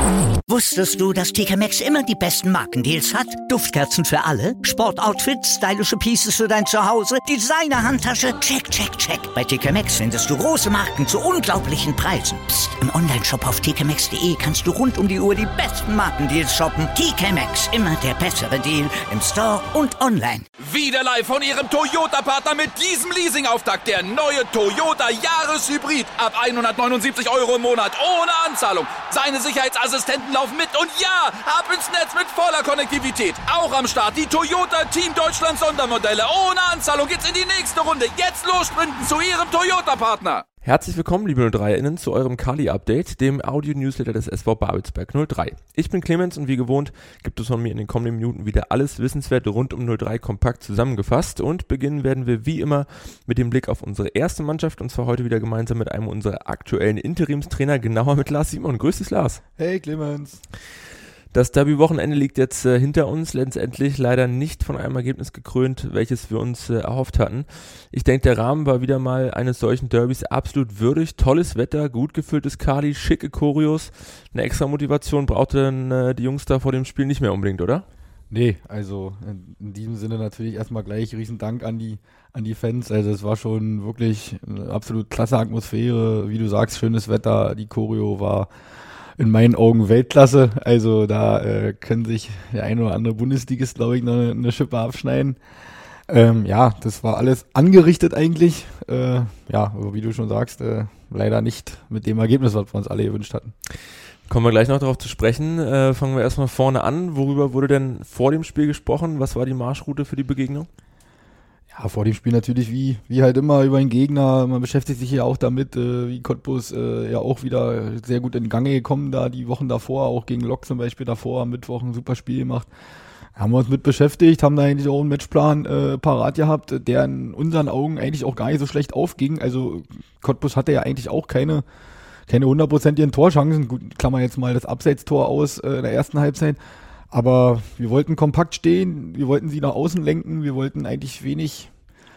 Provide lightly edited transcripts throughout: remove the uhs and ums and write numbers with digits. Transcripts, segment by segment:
Wusstest du, dass TK Maxx immer die besten Markendeals hat? Duftkerzen für alle, Sportoutfits, stylische Pieces für dein Zuhause, Designer-Handtasche, check, check, check. Bei TK Maxx findest du große Marken zu unglaublichen Preisen. Psst. Im Onlineshop auf tkmaxx.de kannst du rund um die Uhr die besten Markendeals shoppen. TK Maxx, immer der bessere Deal im Store und online. Wieder live von Ihrem Toyota-Partner mit diesem Leasing-Auftakt. Der neue Toyota Jahreshybrid. Ab 179 € im Monat. Ohne Anzahlung. Seine Sicherheitsassistenten laufen mit. Und ja, ab ins Netz mit voller Konnektivität. Auch am Start die Toyota Team Deutschland Sondermodelle. Ohne Anzahlung geht's in die nächste Runde. Jetzt los sprinten zu Ihrem Toyota-Partner. Herzlich willkommen, liebe 03-Innen, zu eurem Kali-Update, dem Audio-Newsletter des SV Babelsberg 03. Ich bin Clemens und wie gewohnt gibt es von mir in den kommenden Minuten wieder alles Wissenswerte rund um 03 kompakt zusammengefasst und beginnen werden wir wie immer mit dem Blick auf unsere erste Mannschaft und zwar heute wieder gemeinsam mit einem unserer aktuellen Interimstrainer, genauer mit Lars Simon. Grüß dich, Lars. Hey Clemens. Das Derby-Wochenende liegt jetzt hinter uns, letztendlich leider nicht von einem Ergebnis gekrönt, welches wir uns erhofft hatten. Ich denke, der Rahmen war wieder mal eines solchen Derbys absolut würdig. Tolles Wetter, gut gefülltes Kali, schicke Choreos. Eine extra Motivation brauchten die Jungs da vor dem Spiel nicht mehr unbedingt, oder? Nee, also in diesem Sinne natürlich erstmal gleich riesen Dank an die Fans. Also es war schon wirklich eine absolut klasse Atmosphäre. Wie du sagst, schönes Wetter, die Choreo war in meinen Augen Weltklasse, also da können sich der ein oder andere Bundesligist, glaube ich, noch eine Schippe abschneiden. Ja, das war alles angerichtet eigentlich, ja, aber wie du schon sagst, leider nicht mit dem Ergebnis, was wir uns alle gewünscht hatten. Kommen wir gleich noch darauf zu sprechen. Fangen wir erstmal vorne an. Worüber wurde denn vor dem Spiel gesprochen? Was war die Marschroute für die Begegnung? Ja, vor dem Spiel natürlich wie halt immer über den Gegner. Man beschäftigt sich ja auch damit, wie Cottbus ja auch wieder sehr gut in Gange gekommen da die Wochen davor, auch gegen Lok zum Beispiel davor, am Mittwoch ein super Spiel gemacht. Haben wir uns mit beschäftigt, haben da eigentlich auch einen Matchplan parat gehabt, der in unseren Augen eigentlich auch gar nicht so schlecht aufging. Also Cottbus hatte ja eigentlich auch keine 100%igen Torchancen. Gut, klammern jetzt mal das Abseitstor aus in der ersten Halbzeit. Aber wir wollten kompakt stehen, wir wollten sie nach außen lenken, wir wollten eigentlich wenig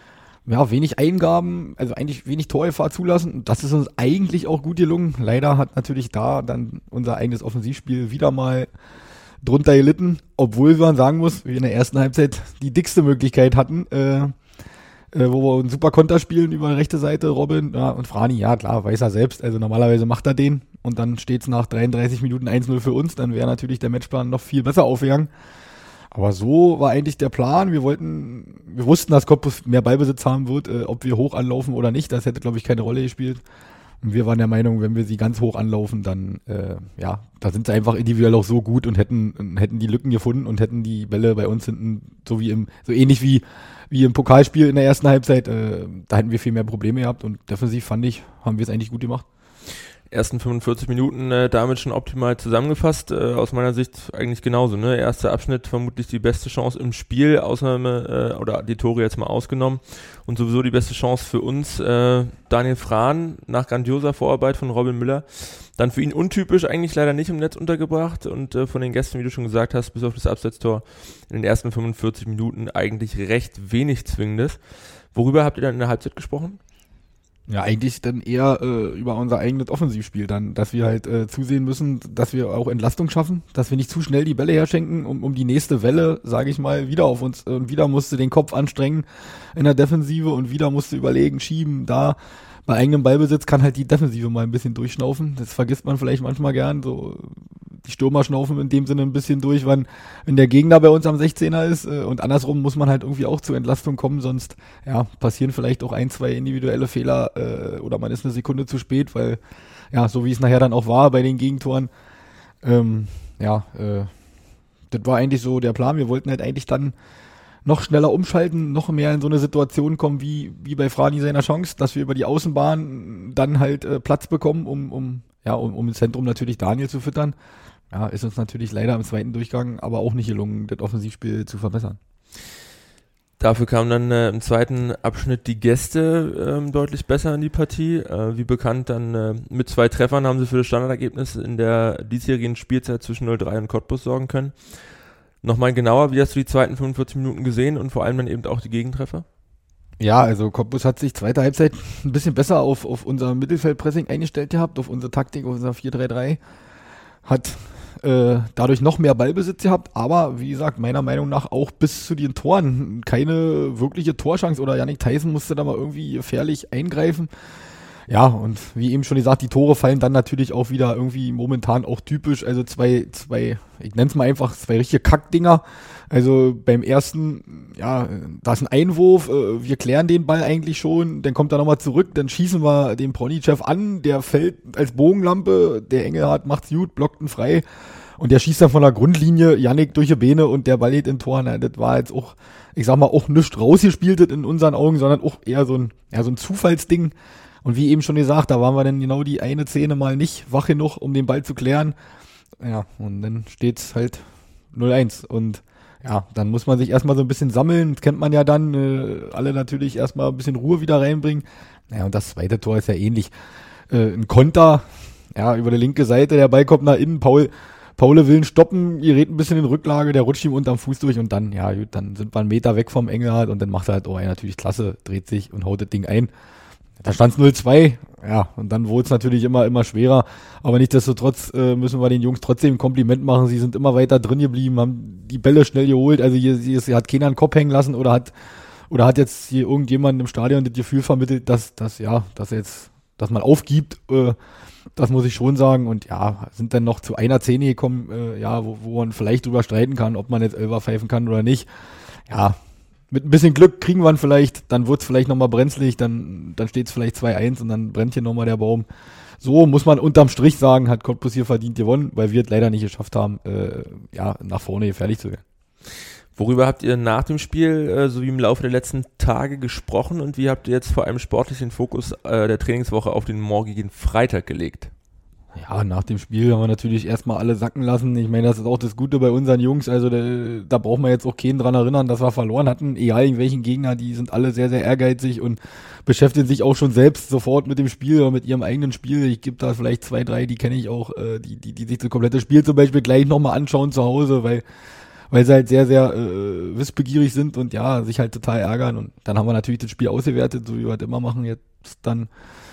Eingaben, also eigentlich wenig Torgefahr zulassen. Und das ist uns eigentlich auch gut gelungen. Leider hat natürlich da dann unser eigenes Offensivspiel wieder mal drunter gelitten, obwohl man sagen muss, wir in der ersten Halbzeit die dickste Möglichkeit hatten, wo wir einen super Konter spielen über die rechte Seite, Robin, ja, und Frani, ja klar, weiß er selbst, also normalerweise macht er den und dann steht es nach 33 Minuten 1-0 für uns, dann wäre natürlich der Matchplan noch viel besser aufgegangen. Aber so war eigentlich der Plan, wir wussten, dass Cottbus mehr Ballbesitz haben wird, ob wir hoch anlaufen oder nicht, das hätte, glaube ich, keine Rolle gespielt. Und wir waren der Meinung, wenn wir sie ganz hoch anlaufen, dann, ja, da sind sie einfach individuell auch so gut und hätten die Lücken gefunden und hätten die Bälle bei uns hinten, so ähnlich wie im Pokalspiel in der ersten Halbzeit, da hätten wir viel mehr Probleme gehabt und defensiv fand ich, haben wir es eigentlich gut gemacht. Ersten 45 Minuten damit schon optimal zusammengefasst, aus meiner Sicht eigentlich genauso, ne? Erster Abschnitt vermutlich die beste Chance im Spiel, Ausnahme oder die Tore jetzt mal ausgenommen und sowieso die beste Chance für uns, Daniel Frahn nach grandioser Vorarbeit von Robin Müller, dann für ihn untypisch eigentlich leider nicht im Netz untergebracht und von den Gästen, wie du schon gesagt hast, bis auf das Abseitstor in den ersten 45 Minuten eigentlich recht wenig Zwingendes. Worüber habt ihr dann in der Halbzeit gesprochen? Ja, eigentlich dann eher über unser eigenes Offensivspiel dann, dass wir halt zusehen müssen, dass wir auch Entlastung schaffen, dass wir nicht zu schnell die Bälle herschenken, um die nächste Welle, sage ich mal, wieder auf uns, und wieder musste den Kopf anstrengen in der Defensive und wieder musste überlegen, schieben, da bei eigenem Ballbesitz kann halt die Defensive mal ein bisschen durchschnaufen, das vergisst man vielleicht manchmal gern, so die Stürmer schnaufen in dem Sinne ein bisschen durch, wenn der Gegner bei uns am 16er ist und andersrum muss man halt irgendwie auch zur Entlastung kommen, sonst ja passieren vielleicht auch 1-2 individuelle Fehler oder man ist eine Sekunde zu spät, weil ja, so wie es nachher dann auch war bei den Gegentoren, das war eigentlich so der Plan, wir wollten halt eigentlich dann noch schneller umschalten, noch mehr in so eine Situation kommen wie bei Frani seiner Chance, dass wir über die Außenbahn dann halt Platz bekommen, um im Zentrum natürlich Daniel zu füttern. Ja, ist uns natürlich leider im zweiten Durchgang aber auch nicht gelungen, das Offensivspiel zu verbessern. Dafür kamen dann im zweiten Abschnitt die Gäste deutlich besser in die Partie. Wie bekannt, dann mit 2 Treffern haben sie für das Standardergebnis in der diesjährigen Spielzeit zwischen 03 und Cottbus sorgen können. Nochmal genauer, wie hast du die zweiten 45 Minuten gesehen und vor allem dann eben auch die Gegentreffer? Ja, also Cottbus hat sich zweite Halbzeit ein bisschen besser auf unser Mittelfeldpressing eingestellt gehabt, auf unsere Taktik, auf unser 4-3-3. Hat dadurch noch mehr Ballbesitz gehabt, aber wie gesagt, meiner Meinung nach auch bis zu den Toren keine wirkliche Torchance oder Yannick Theissen musste da mal irgendwie gefährlich eingreifen. Ja, und wie eben schon gesagt, die Tore fallen dann natürlich auch wieder irgendwie momentan auch typisch, also zwei, ich nenne es mal einfach, zwei richtige Kackdinger. Also beim ersten, ja, da ist ein Einwurf, wir klären den Ball eigentlich schon, dann kommt er nochmal zurück, dann schießen wir den Pronichev an, der fällt als Bogenlampe, der Engelhardt macht's gut, blockt ihn frei und der schießt dann von der Grundlinie Yannick durch die Beine und der Ball geht in Tor. Na, das war jetzt auch, ich sag mal, auch nicht rausgespieltet in unseren Augen, sondern auch eher so ein Zufallsding. Und wie eben schon gesagt, da waren wir dann genau die eine Szene mal nicht wach genug, um den Ball zu klären. Ja, und dann steht's halt 0-1 und ja, dann muss man sich erstmal so ein bisschen sammeln, das kennt man ja dann, alle natürlich erstmal ein bisschen Ruhe wieder reinbringen. Naja, und das zweite Tor ist ja ähnlich. Ein Konter, ja, über die linke Seite, der Ball kommt nach innen, Paul will ihn stoppen, gerät ein bisschen in Rücklage, der rutscht ihm unterm Fuß durch und dann, ja gut, dann sind wir einen Meter weg vom Engelhardt und dann macht er halt, oh ja, natürlich klasse, dreht sich und haut das Ding ein. Da stand es 0-2, ja, und dann wurde es natürlich immer schwerer, aber nichtsdestotrotz müssen wir den Jungs trotzdem ein Kompliment machen, sie sind immer weiter drin geblieben, haben die Bälle schnell geholt, also hier hat keiner einen Kopf hängen lassen oder hat jetzt hier irgendjemand im Stadion das Gefühl vermittelt, dass man aufgibt, das muss ich schon sagen und ja, sind dann noch zu einer Szene gekommen, ja, wo man vielleicht drüber streiten kann, ob man jetzt Elfer pfeifen kann oder nicht, ja. Mit ein bisschen Glück kriegen wir ihn vielleicht, dann wird's vielleicht nochmal brenzlig, dann steht's vielleicht 2-1 und dann brennt hier nochmal der Baum. So muss man unterm Strich sagen, hat Cottbus hier verdient gewonnen, weil wir es leider nicht geschafft haben, nach vorne gefährlich zu werden. Worüber habt ihr nach dem Spiel sowie im Laufe der letzten Tage gesprochen und wie habt ihr jetzt vor allem sportlich den Fokus der Trainingswoche auf den morgigen Freitag gelegt? Ja, nach dem Spiel haben wir natürlich erstmal alle sacken lassen. Ich meine, das ist auch das Gute bei unseren Jungs. Also da braucht man jetzt auch keinen dran erinnern, dass wir verloren hatten. Egal in welchen Gegner, die sind alle sehr, sehr ehrgeizig und beschäftigen sich auch schon selbst sofort mit dem Spiel oder mit ihrem eigenen Spiel. Ich gebe da vielleicht 2, 3, die kenne ich auch, die sich das komplette Spiel zum Beispiel gleich nochmal anschauen zu Hause, weil sie halt sehr, sehr wissbegierig sind und ja, sich halt total ärgern. Und dann haben wir natürlich das Spiel ausgewertet, so wie wir halt immer machen jetzt dann.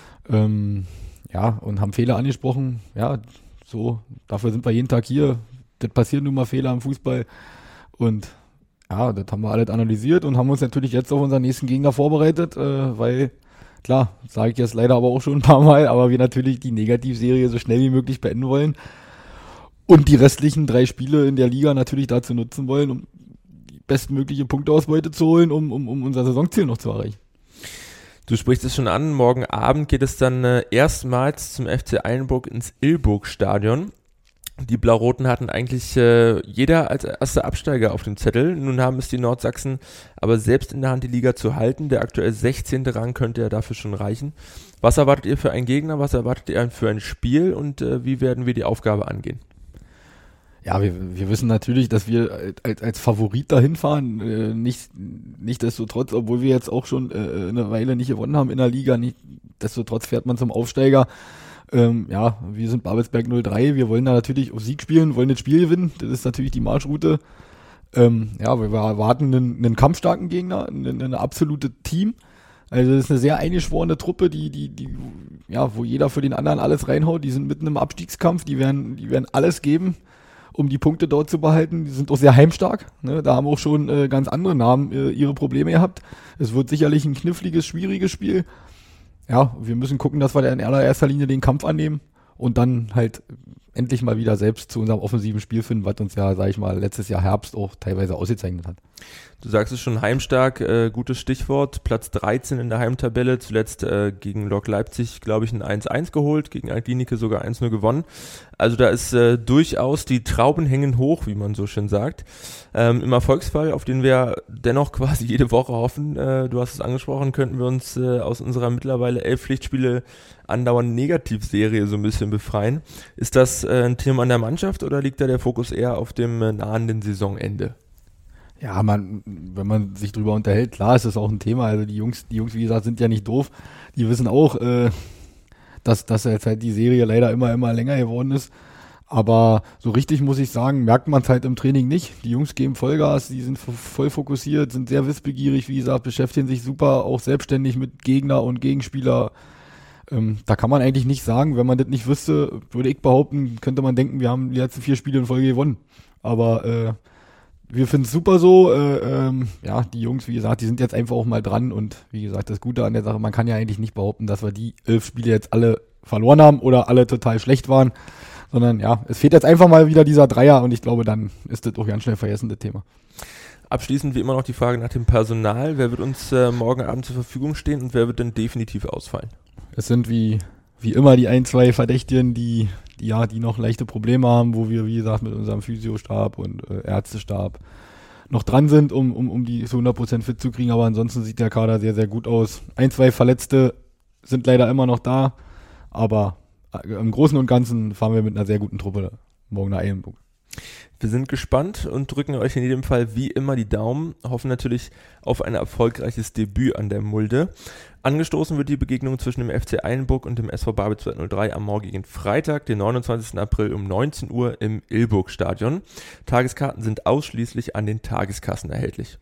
Ja, und haben Fehler angesprochen. Ja, so, dafür sind wir jeden Tag hier. Das passieren nun mal Fehler im Fußball. Und ja, das haben wir alles analysiert und haben uns natürlich jetzt auf unseren nächsten Gegner vorbereitet, weil, klar, sage ich jetzt leider aber auch schon ein paar Mal, aber wir natürlich die Negativserie so schnell wie möglich beenden wollen und die restlichen 3 Spiele in der Liga natürlich dazu nutzen wollen, um die bestmögliche Punkteausbeute zu holen, um unser Saisonziel noch zu erreichen. Du sprichst es schon an, morgen Abend geht es dann erstmals zum FC Eilenburg ins Ilburg-Stadion. Die Blau-Roten hatten eigentlich jeder als erster Absteiger auf dem Zettel. Nun haben es die Nordsachsen aber selbst in der Hand, die Liga zu halten. Der aktuell 16. Rang könnte ja dafür schon reichen. Was erwartet ihr für einen Gegner? Was erwartet ihr für ein Spiel? Und wie werden wir die Aufgabe angehen? Ja, wir wissen natürlich, dass wir als Favorit dahin fahren, nichtsdestotrotz, obwohl wir jetzt auch schon eine Weile nicht gewonnen haben in der Liga, nichtsdestotrotz fährt man zum Aufsteiger. Ja, wir sind Babelsberg 03, wir wollen da natürlich auf Sieg spielen, wollen das Spiel gewinnen, das ist natürlich die Marschroute. Ja, wir erwarten einen kampfstarken Gegner, ein absolutes Team. Also das ist eine sehr eingeschworene Truppe, wo jeder für den anderen alles reinhaut, die sind mitten im Abstiegskampf, die werden alles geben, um die Punkte dort zu behalten. Die sind auch sehr heimstark. Ne? Da haben auch schon ganz andere Namen ihre Probleme gehabt. Es wird sicherlich ein kniffliges, schwieriges Spiel. Ja, wir müssen gucken, dass wir in allererster Linie den Kampf annehmen und dann halt endlich mal wieder selbst zu unserem offensiven Spiel finden, was uns ja, sag ich mal, letztes Jahr Herbst auch teilweise ausgezeichnet hat. Du sagst es schon, heimstark, gutes Stichwort, Platz 13 in der Heimtabelle, zuletzt gegen Lok Leipzig, glaube ich, ein 1-1 geholt, gegen Altlinike sogar 1-0 gewonnen. Also da ist durchaus die Trauben hängen hoch, wie man so schön sagt. Im Erfolgsfall, auf den wir dennoch quasi jede Woche hoffen, du hast es angesprochen, könnten wir uns aus unserer mittlerweile 11 Pflichtspiele andauernden Negativserie so ein bisschen befreien. Ist das ein Thema an der Mannschaft oder liegt da der Fokus eher auf dem nahenden Saisonende? Ja, wenn man sich drüber unterhält, klar ist das auch ein Thema. Also die Jungs, wie gesagt, sind ja nicht doof. Die wissen auch, dass jetzt halt die Serie leider immer länger geworden ist. Aber so richtig, muss ich sagen, merkt man es halt im Training nicht. Die Jungs geben Vollgas, die sind voll fokussiert, sind sehr wissbegierig, wie gesagt, beschäftigen sich super, auch selbstständig mit Gegner und Gegenspieler. Da kann man eigentlich nicht sagen, wenn man das nicht wüsste, würde ich behaupten, könnte man denken, wir haben die letzten 4 Spiele in Folge gewonnen. Aber wir finden es super so. Die Jungs, wie gesagt, die sind jetzt einfach auch mal dran. Und wie gesagt, das Gute an der Sache, man kann ja eigentlich nicht behaupten, dass wir die 11 Spiele jetzt alle verloren haben oder alle total schlecht waren. Sondern ja, es fehlt jetzt einfach mal wieder dieser Dreier und ich glaube, dann ist das auch ganz schnell vergessen, das Thema. Abschließend wie immer noch die Frage nach dem Personal. Wer wird uns morgen Abend zur Verfügung stehen und wer wird denn definitiv ausfallen? Es sind wie immer die 1-2 Verdächtigen, die noch leichte Probleme haben, wo wir, wie gesagt, mit unserem Physiostab und Ärztestab noch dran sind, um die zu 100% fit zu kriegen. Aber ansonsten sieht der Kader sehr, sehr gut aus. 1-2 Verletzte sind leider immer noch da, aber im Großen und Ganzen fahren wir mit einer sehr guten Truppe morgen nach Eilenburg. Wir sind gespannt und drücken euch in jedem Fall wie immer die Daumen, hoffen natürlich auf ein erfolgreiches Debüt an der Mulde. Angestoßen wird die Begegnung zwischen dem FC Eilenburg und dem SV Babelsberg 03 am morgigen Freitag, den 29. April um 19 Uhr im Ilburg-Stadion. Tageskarten sind ausschließlich an den Tageskassen erhältlich.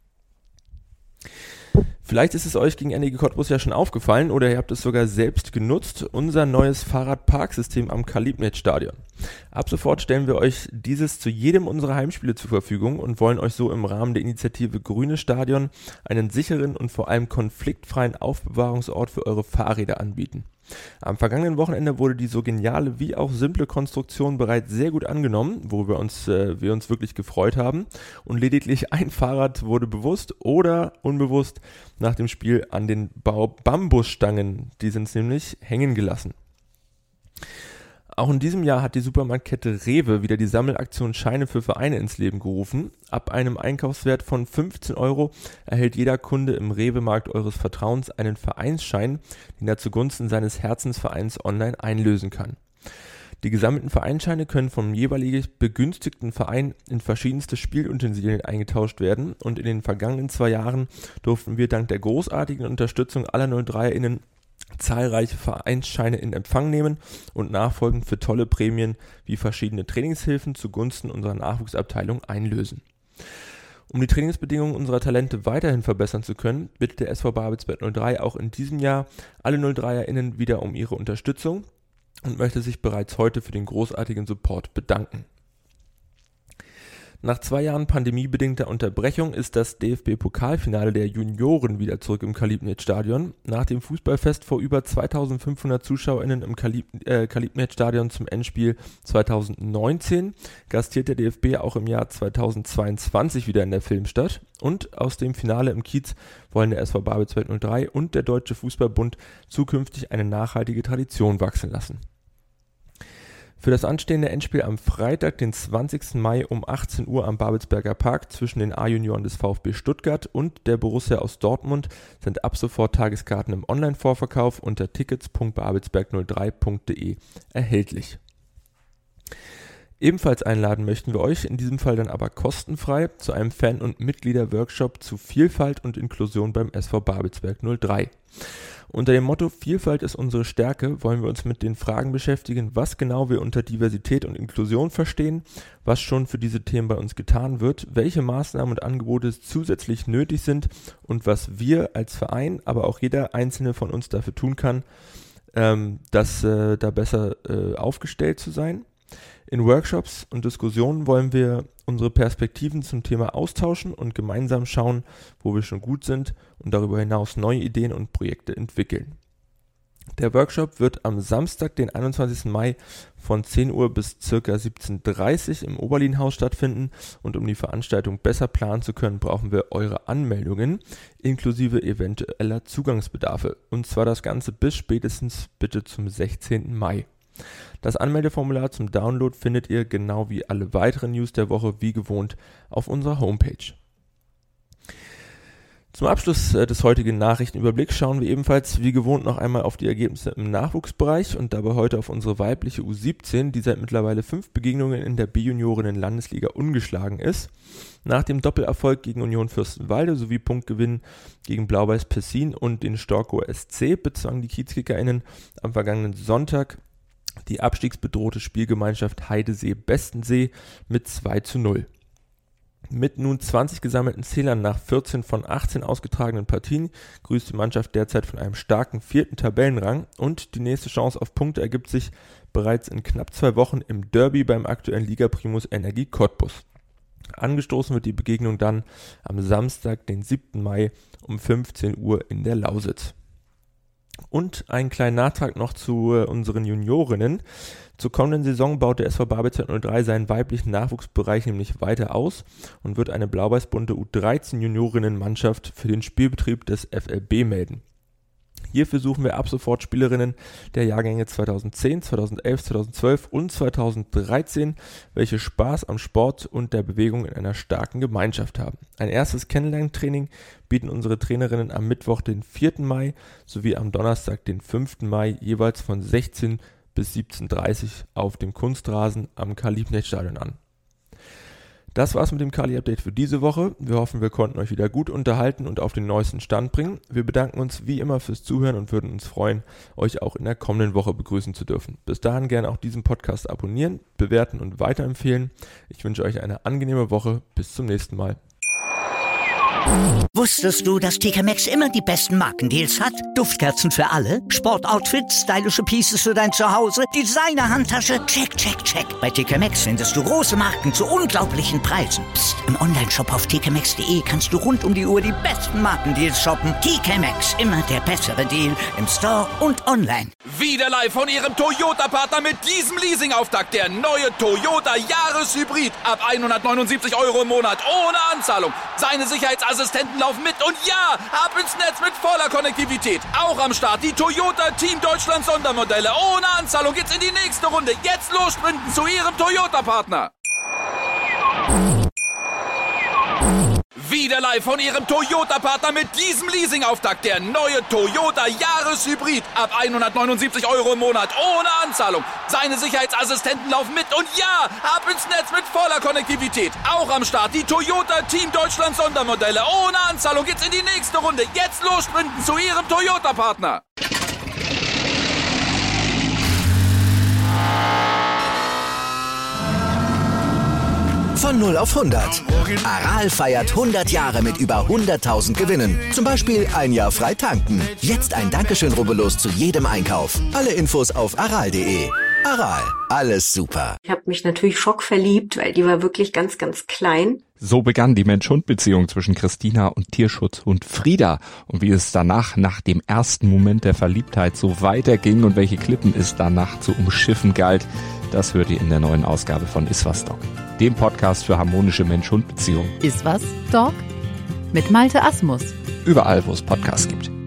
Vielleicht ist es euch gegen Ende Cottbus ja schon aufgefallen oder ihr habt es sogar selbst genutzt, unser neues Fahrradparksystem am Kalibnet-Stadion. Ab sofort stellen wir euch dieses zu jedem unserer Heimspiele zur Verfügung und wollen euch so im Rahmen der Initiative Grünes Stadion einen sicheren und vor allem konfliktfreien Aufbewahrungsort für eure Fahrräder anbieten. Am vergangenen Wochenende wurde die so geniale wie auch simple Konstruktion bereits sehr gut angenommen, wo wir uns wirklich gefreut haben, und lediglich ein Fahrrad wurde bewusst oder unbewusst nach dem Spiel an den Bambusstangen, die sind nämlich hängen gelassen. Auch in diesem Jahr hat die Supermarktkette Rewe wieder die Sammelaktion Scheine für Vereine ins Leben gerufen. Ab einem Einkaufswert von 15 € erhält jeder Kunde im Rewe-Markt eures Vertrauens einen Vereinsschein, den er zugunsten seines Herzensvereins online einlösen kann. Die gesammelten Vereinsscheine können vom jeweilig begünstigten Verein in verschiedenste Spielutensilien eingetauscht werden und in den vergangenen 2 Jahren durften wir dank der großartigen Unterstützung aller 03erInnen zahlreiche Vereinsscheine in Empfang nehmen und nachfolgend für tolle Prämien wie verschiedene Trainingshilfen zugunsten unserer Nachwuchsabteilung einlösen. Um die Trainingsbedingungen unserer Talente weiterhin verbessern zu können, bittet der SV Babelsberg 03 auch in diesem Jahr alle 03erInnen wieder um ihre Unterstützung und möchte sich bereits heute für den großartigen Support bedanken. Nach 2 Jahren pandemiebedingter Unterbrechung ist das DFB-Pokalfinale der Junioren wieder zurück im Kalibnet-Stadion. Nach dem Fußballfest vor über 2500 ZuschauerInnen im Kalibnet-Stadion zum Endspiel 2019 gastiert der DFB auch im Jahr 2022 wieder in der Filmstadt. Und aus dem Finale im Kiez wollen der SV Babelsberg 03 und der Deutsche Fußballbund zukünftig eine nachhaltige Tradition wachsen lassen. Für das anstehende Endspiel am Freitag, den 20. Mai um 18 Uhr am Babelsberger Park zwischen den A-Junioren des VfB Stuttgart und der Borussia aus Dortmund sind ab sofort Tageskarten im Online-Vorverkauf unter tickets.babelsberg03.de erhältlich. Ebenfalls einladen möchten wir euch, in diesem Fall dann aber kostenfrei, zu einem Fan- und Mitglieder-Workshop zu Vielfalt und Inklusion beim SV Babelsberg 03. Unter dem Motto Vielfalt ist unsere Stärke wollen wir uns mit den Fragen beschäftigen, was genau wir unter Diversität und Inklusion verstehen, was schon für diese Themen bei uns getan wird, welche Maßnahmen und Angebote zusätzlich nötig sind und was wir als Verein, aber auch jeder Einzelne von uns dafür tun kann, da besser aufgestellt zu sein. In Workshops und Diskussionen wollen wir unsere Perspektiven zum Thema austauschen und gemeinsam schauen, wo wir schon gut sind und darüber hinaus neue Ideen und Projekte entwickeln. Der Workshop wird am Samstag, den 21. Mai von 10 Uhr bis ca. 17:30 Uhr im Oberlin-Haus stattfinden und um die Veranstaltung besser planen zu können, brauchen wir eure Anmeldungen inklusive eventueller Zugangsbedarfe, und zwar das Ganze bis spätestens bitte zum 16. Mai. Das Anmeldeformular zum Download findet ihr, genau wie alle weiteren News der Woche, wie gewohnt auf unserer Homepage. Zum Abschluss des heutigen Nachrichtenüberblicks schauen wir ebenfalls wie gewohnt noch einmal auf die Ergebnisse im Nachwuchsbereich und dabei heute auf unsere weibliche U17, die seit mittlerweile 5 Begegnungen in der B-Juniorinnen-Landesliga ungeschlagen ist. Nach dem Doppelerfolg gegen Union Fürstenwalde sowie Punktgewinn gegen Blau-Weiß Pessin und den Storkower SC bezwangen die KiezkickerInnen am vergangenen Sonntag die abstiegsbedrohte Spielgemeinschaft Heidesee-Bestensee mit 2:0. Mit nun 20 gesammelten Zählern nach 14 von 18 ausgetragenen Partien grüßt die Mannschaft derzeit von einem starken 4. Tabellenrang und die nächste Chance auf Punkte ergibt sich bereits in knapp 2 Wochen im Derby beim aktuellen Liga-Primus Energie Cottbus. Angestoßen wird die Begegnung dann am Samstag, den 7. Mai um 15 Uhr in der Lausitz. Und einen kleinen Nachtrag noch zu unseren Juniorinnen. Zur kommenden Saison baut der SV Babelsberg 03 seinen weiblichen Nachwuchsbereich nämlich weiter aus und wird eine blau-weiß-bunte U13 Juniorinnenmannschaft für den Spielbetrieb des FLB melden. Hierfür suchen wir ab sofort Spielerinnen der Jahrgänge 2010, 2011, 2012 und 2013, welche Spaß am Sport und der Bewegung in einer starken Gemeinschaft haben. Ein erstes Kennenlerntraining bieten unsere Trainerinnen am Mittwoch, den 4. Mai, sowie am Donnerstag, den 5. Mai, jeweils von 16 bis 17.30 Uhr auf dem Kunstrasen am Karl-Liebknecht-Stadion an. Das war's mit dem Kali-Update für diese Woche. Wir hoffen, wir konnten euch wieder gut unterhalten und auf den neuesten Stand bringen. Wir bedanken uns wie immer fürs Zuhören und würden uns freuen, euch auch in der kommenden Woche begrüßen zu dürfen. Bis dahin gerne auch diesen Podcast abonnieren, bewerten und weiterempfehlen. Ich wünsche euch eine angenehme Woche. Bis zum nächsten Mal. Wusstest du, dass TK Maxx immer die besten Markendeals hat? Duftkerzen für alle, Sportoutfits, stylische Pieces für dein Zuhause, Designer-Handtasche, check, check, check. Bei TK Maxx findest du große Marken zu unglaublichen Preisen. Psst. Im Onlineshop auf tkmaxx.de kannst du rund um die Uhr die besten Markendeals shoppen. TK Maxx, immer der bessere Deal im Store und online. Wieder live von Ihrem Toyota-Partner mit diesem Leasing-Auftakt. Der neue Toyota Jahreshybrid. Ab 179 Euro im Monat ohne Anzahlung. Seine Sicherheitsassistenten laufen mit und ja, ab ins Netz mit voller Konnektivität. Auch am Start die Toyota Team Deutschland Sondermodelle. Ohne Anzahlung geht's in die nächste Runde. Jetzt los sprinten zu Ihrem Toyota-Partner. Wieder live von Ihrem Toyota-Partner mit diesem Leasing-Auftakt. Der neue Toyota Jahreshybrid. Ab 179 Euro im Monat ohne Anzahlung. Seine Sicherheitsassistenten laufen mit und ja, ab ins Netz mit voller Konnektivität. Auch am Start die Toyota Team Deutschland Sondermodelle. Ohne Anzahlung geht's in die nächste Runde. Jetzt los sprinten zu Ihrem Toyota-Partner. Von 0 auf 100. Aral feiert 100 Jahre mit über 100.000 Gewinnen. Zum Beispiel ein Jahr frei tanken. Jetzt ein Dankeschön, rubbellos zu jedem Einkauf. Alle Infos auf aral.de. Aral, alles super. Ich habe mich natürlich schockverliebt, weil die war wirklich ganz, ganz klein. So begann die Mensch-Hund-Beziehung zwischen Christina und Tierschutzhund Frieda. Und wie es danach, nach dem ersten Moment der Verliebtheit, so weiterging und welche Klippen es danach zu umschiffen galt, das hört ihr in der neuen Ausgabe von Iswas Dog, dem Podcast für harmonische Mensch-Hund-Beziehungen. Iswas Dog? Mit Malte Asmus. Überall, wo es Podcasts gibt.